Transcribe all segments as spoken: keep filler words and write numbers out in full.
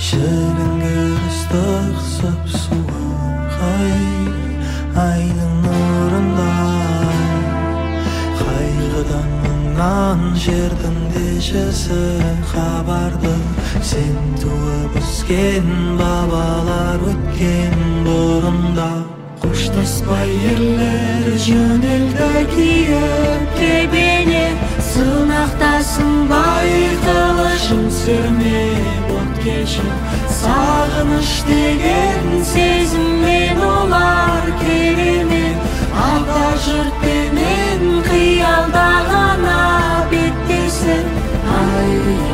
Шөліңгі ыстық сұп-суық ай, айдың нұрындай. Қайғыдан мұңнан жердің дешесі хабарды, сен туып өскен бабалар өткен бұрында. Қоштаспай ерлер жөнелді күйіп кебене, сынақтасын бай қылышын сүрмеп от кешіп. Сағыныш деген сезіммен олар керемет, ата жұртпенен қиялда ғана беттесін. Ай,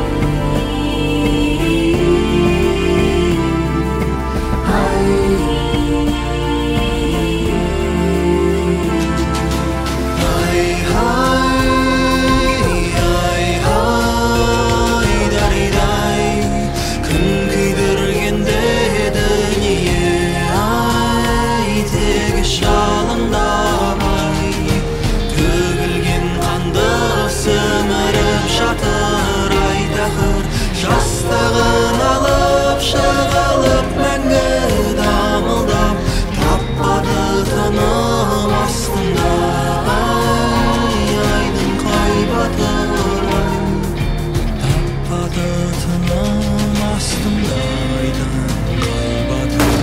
жастығын алып шығылып мәңгі дамылдап, таппады тыным астында. Ай, айдың қай батыр ай, таппады тыным астында, айдың қай батыр.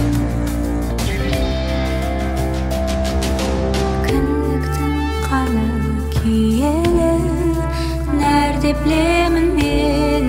Кіндіктің қаны киелі, нәрде білемін мен.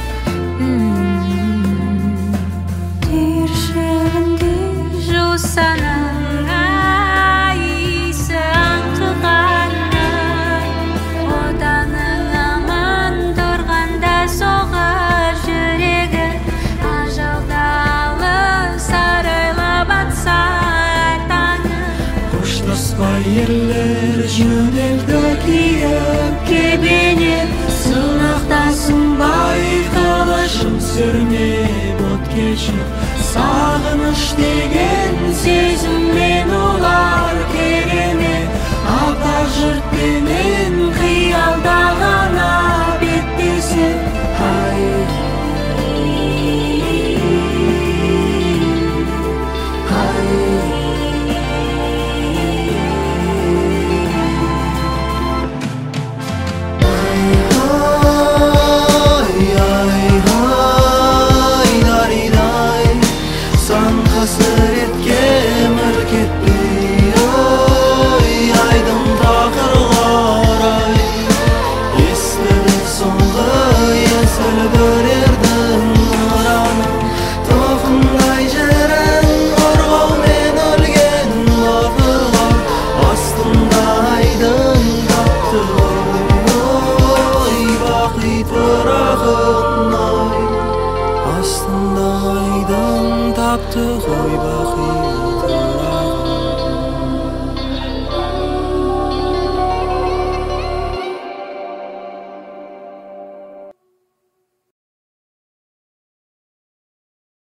Түйіршігінде жусаның айсы аңқығаннан, отаның аман тұрғанда соғар жүрегі, ажалда алыс арайлап атса таңы. Қоштаспай ерлер жөнелді күйіп кебене, сынақтасын бай қылышын сүрмеп от кешіп. Сағыныш деген сен